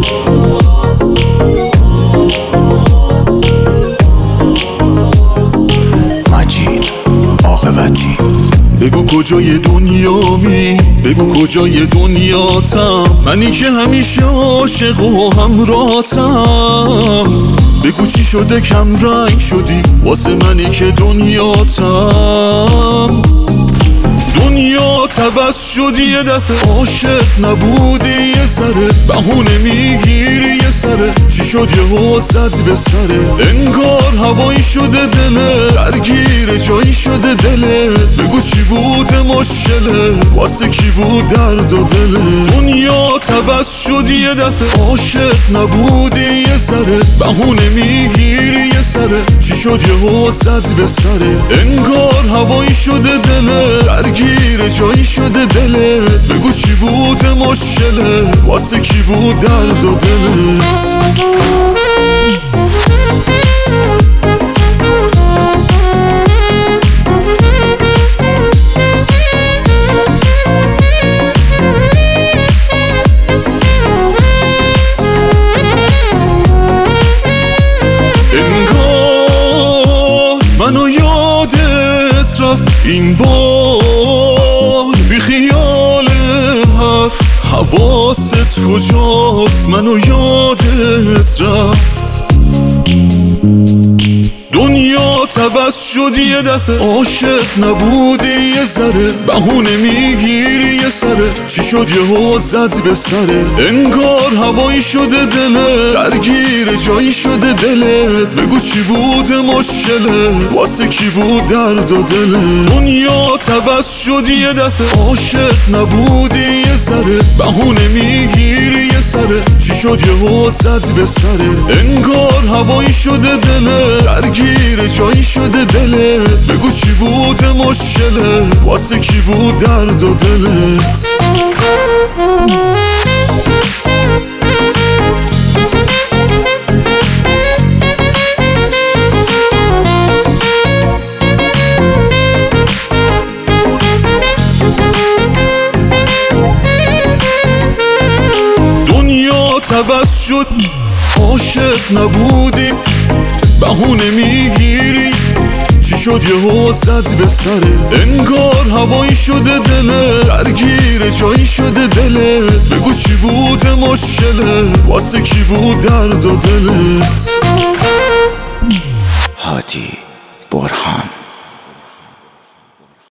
بگو کجای دنیامی، بگو کجای دنیاتم، منی که همیشه عاشق و همراهتم. بگو چی شده کم رنگ شدی واسه منی که دنیاتم. دنیا عوض شدی یه دفعه، عاشق نبودی یه ذره، بهونه میگیری یه سره، چی شد یه حوصت به سره، انگار هوایی شده دلت، درگیر جایی شده دلت. بگو چی بود مشکله، واسه کی بود درد و دلت. دنیا عوض شدی یه دفعه، عاشق نبودی یه ذره، بهونه میگیری یه سره، چی شد یه حوصت به سره، انگار هوایی شده دلت، درگیر جایی شده دلت. بگو چی بود مشکله، واسه کی بود درد و دلت. انگار منو یادت رفت این بار، بی خیال حرف حواست کجاست، منو یادت رفت. دنیا عوض شدی یه دفعه، عاشق نبودی یه ذره، بهونه میگیری یه سره، چی شد یه حوصت به سره، انگار هوایی شده دلت، درگیر جایی شده دلت. بگو چی بود مشکله، واسه کی بود درد و دلت. دنیا عوض شدی یه دفعه، عاشق نبودی یه ذره، بهونه میگیری یه سره، چی شد یه حوصت به سره، انگار هوایی شده دلت، درگیر جایی شده دلت. بگو چی بود مشکله، واسه کی بود درد و دلت. دنیا عوض شد، عاشق نبودی، بهونه میگیری، چی شد یه حوصت به سره، انگار هوایی شده دلت، درگیر جایی شده دلت. بگو چی بود مشکله، واسه کی بود درد و دلت. هادی برهان.